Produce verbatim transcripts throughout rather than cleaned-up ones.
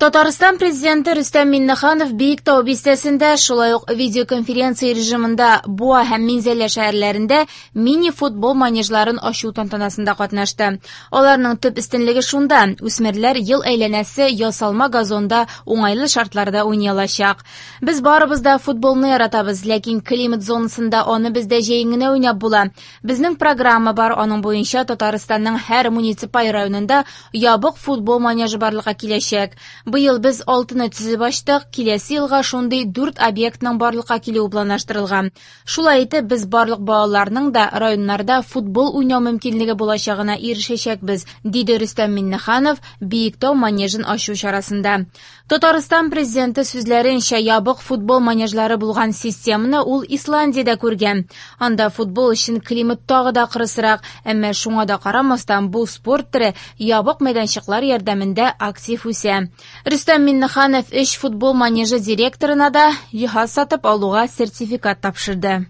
Татарстан президенты Рөстәм Миннеханов Биектау бистәсендә, шулай ук видеоконференция режимында Буа һәм Минзәлә шәһәрләрендә мини-футбол манежларын ачу тантанасында катнашты. Аларның төп өстенлеге шунда: үсмерләр ел әйләнәсе ясалма газонда уңайлы шартларда уйный алачак. Без барыбыз да футболны яратабыз, ләкин климат зонасында аны бездә җәен генә уйнап була. Безнең программа бар, аның буенча Татарстанның һәр муниципаль районында ябык футбол манежы барлыкка киләчәк. Быел без алтыны төзеп ачтык, киләсе елга шундый дүрт объектның барлыкка килүе планлаштырылган. Шулай итеп, без барлык балаларның да районнарда футбол уйнау мөмкинлеге булачагына ирешәчәкбез, диде Рөстәм Миннеханов Биектау манежын ачу чарасында. Татарстан президенты сүзләренчә, ябык футбол манежлары булган системаны ул Исландиядә күргән. Анда футбол өчен климат тагы да кырысрак, әмма шуңа да карамастан бу спорт төре ябык мәйданчыклар ярдәмендә актив үсә. Рөстәм Миннеханов өч футбол манежы директорына да җиһаз сатып алуга сертификат тапшырды.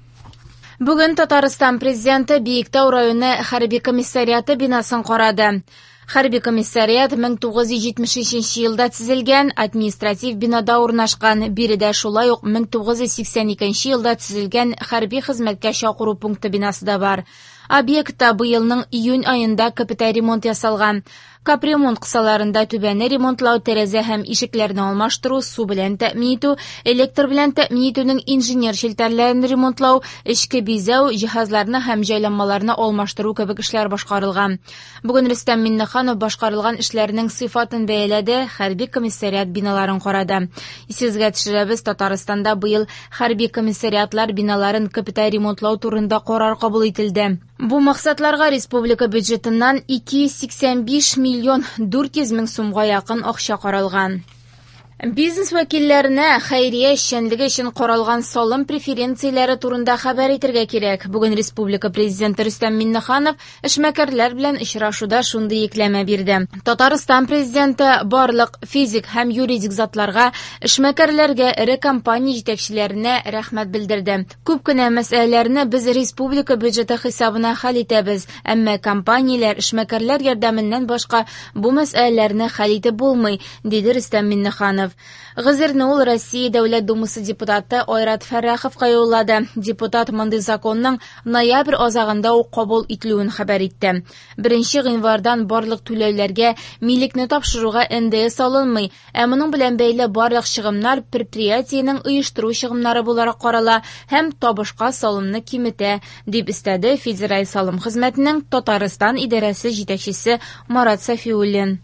Бүген Татарстан президенты Биектау районы хәрби комиссариаты бинасын карады. Хәрби комиссариат мең тугыз йөз җитмеш өченче елда төзелгән, административ бинада урнашкан. Биредә шулай ук мең тугыз йөз сиксән икенче елда төзелгән хәрби хезмәткә чакыру пункты бинасы да бар. Объектта быелның июнь айында капиталь ремонт ясалган. Капремонт кысаларында түбәне ремонтлау, тәрәзә һәм ишекләрне алмаштыру, су белән тәэмин итү, электр белән тәэмин итүнең инженер челтәрләрен ремонтлау, эчке бизәү, җиһазларны һәм җайланмаларны алмаштыру кебек эшләр башкарылган. Бүген Рөстәм Миннеханов башкарылган эшләрнең сыйфатын бәяләде, хәрби комиссариат биналарын карады. Исегезгә төшерәбез, Татарстанда быел хәрби комиссариатлар биналарын капиталь ремонтлау турында карар кабул ителде. Бу максатларга республика бюджетыннан ике йөз сиксән биш миллион дүрт йөз мең сумга якын акча каралган. Бизнес вәкилләренә хәйрия эшчәнлеге өчен каралган салым преференцияләре турында хәбәр итәргә кирәк. Бүген республика президенты Рөстәм Миннеханов эшмәкәрләр белән очрашуда шундый йөкләмә бирде. Татарстан президенты барлык физик һәм юридик затларга, эшмәкәрләргә, эре компания җитәкчеләренә рәхмәт белдерде. Күп кенә мәсьәләләрне без республика бюджеты хисабына хәл итәбез, әмма компанияләр, эшмәкәрләр ярдәменнән башка бу мәсьәләләрне хәл итеп булмый, диде Рөстәм Миннеханов. Гызырны ул Россия Дәүләт Думасы депутаты Айрат Фәррәховка юллады. Депутат мондый законның ноябрь азагында ук кабул ителүен хәбәр итте. Беренче гыйнвардан барлык түләүләргә милекне тапшыруга эн дэ эс алынмый, ә моның белән бәйле барлык чыгымнар предприятиенең оештыру чыгымнары буларак карала һәм табышка салымны киметә, дип истәде федераль салым хезмәтенең Татарстан идарәсе җитәкчесе Марат Сафиуллин.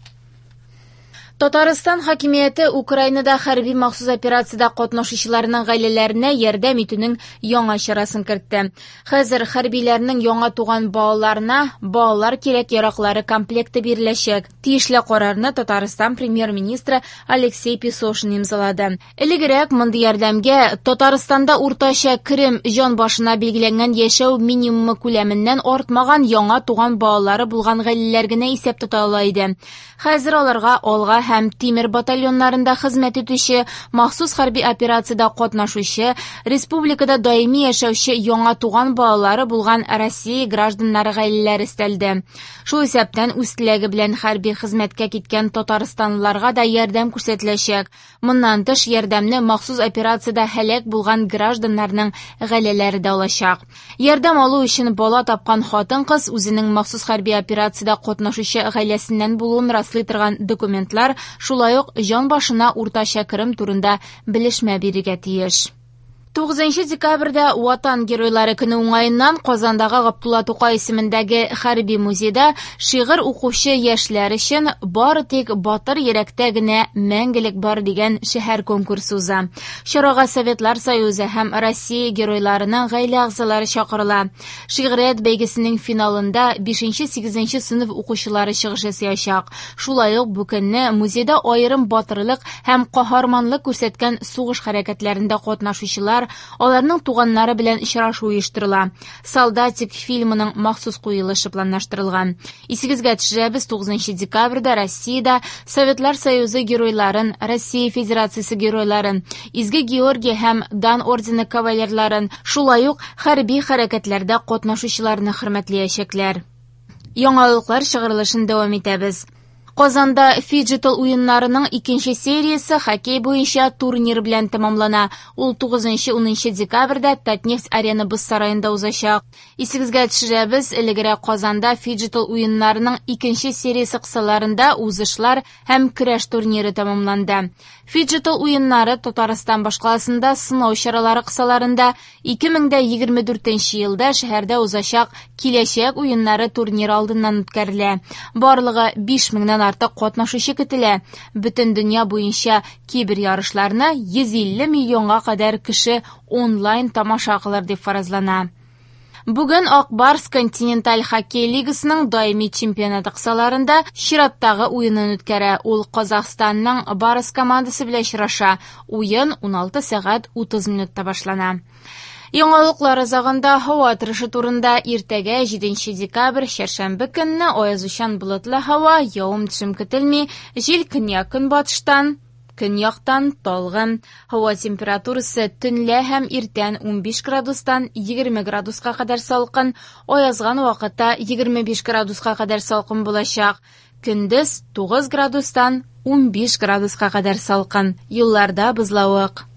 Татарстан хакимияте Украинада хәрби махсус операциядә катнашучыларның гаиләләренә ярдәм итүнең яңа чарасын кертте. Хәзер хәрбиләрнең яңа туган балаларына балалар кирәк-яраклары комплекты биреләчәк. Тиешле карарны Татарстан премьер-министры Алексей Песошин имзалады. Элегрәк мондый ярдәмгә Татарстанда уртача керем җан башына билгеләнгән яшәү минимумы күләменнән артмаган яңа туган балалары булган гаиләләр генә исәп тота ала иде. Хәзер аларга алга һәм тимер батальоннарында хезмәт итүче, махсус хәрби операциядә катнашучы, республикада даими яшәүче яңа туган балалары булган Россия гражданнары гаиләләре истәлде. Шул исәптән үз теләге белән хәрби хезмәткә киткән татарстанлыларга да ярдәм күрсәтеләчәк. Моннан тыш ярдәмне махсус операциядә һәлак булган гражданнарның гаиләләре дә алачак. Ярдәм алу өчен бала тапкан хатын-кыз үзенең махсус хәрби операциядә катнашучы гаиләсеннән булуын раслый торган документлар, шулай ук җан башына уртача керем турында белешмә бирергә тиеш. тугызынчы декабрьдә Ватан геройлары көне уңаеннан Казандагы Габдулла Тукай исемендәге хәрби музейда шигырь укучы яшьләр өчен бары тик батыр йөрәктә генә мәңгелек бар дигән шәһәр конкурсы уза. Чарага Советлар Союзы һәм Россия геройларының гаилә әгъзалары чакырыла. Шигърият бәйгесенең финалында бишенче-сигезенче сыйныф укучылары чыгыш ясаячак. Шулай ук бу көнне музейда аерым батырлык һәм каһарманлык күрсәткән сугыш хәрәкәтләрендә катнашучылар, аларның туганнары белән очрашу оештырыла. Солдатик фильмының махсус куелышы планлаштырылган. Исегезгә төшерәбез, тугызынчы декабрьдә Россиядә Советлар Союзы геройларын, Россия Федерациясе геройларын, Изге Георгий һәм Дан ордены кавалерларын, шулай ук хәрби хәрәкәтләрдә катнашучыларны хөрмәтләячәкләр. Яңалыклар чыгарылышын дәвам итәбез. Казанда Фиджитал уеннарының икенче сериясе хоккей буенча турнир белән тәмамлана. Ул тугызынчы-унынчы декабрьдә Татнефть-Арена боз сараенда узачак. Исегезгә төшерәбез, элегрәк Казанда Фиджитал уеннарының икенче сериясе кысаларында узышлар һәм көрәш турниры тәмамланды. Фиджитал уеннары Татарстан башкаласында сынау чаралары кысаларында ике мең егерме дүртенче елда шәһәрдә узачак киләчәк уеннары турнир алдыннан үткәрелә. Барлыгы биш меңнән артык катнашучы көтелә. Бөтен дөнья буенча кибер ярышларны йөз илле миллионга кадәр кеше онлайн тамаша кылыр дип фаразлана. Бүген Ак Барс континенталь хоккей лигасының даими чемпионаты кысаларында чираттагы уенын үткәрә. Ул Казахстанның Барс командасы белән очраша. Уен он алты сәгать утыз минутта башлана. Яңалыклар азагында һава торышы турында иртәгә җиденче декабрь чәршәмбе көнне аязучан болытлы һава, явым-төшем көтелми, җил көньяк-көнбатыштан, көньяктан талгын. Һава температурасы төнлә һәм иртән он биш градустан егерме градуска кадәр салкын, аязган вакытта егерме биш градуска кадәр салкын булачак. Көндез тугыз градустан он биш градуска кадәр салкын. Юлларда бозлавык.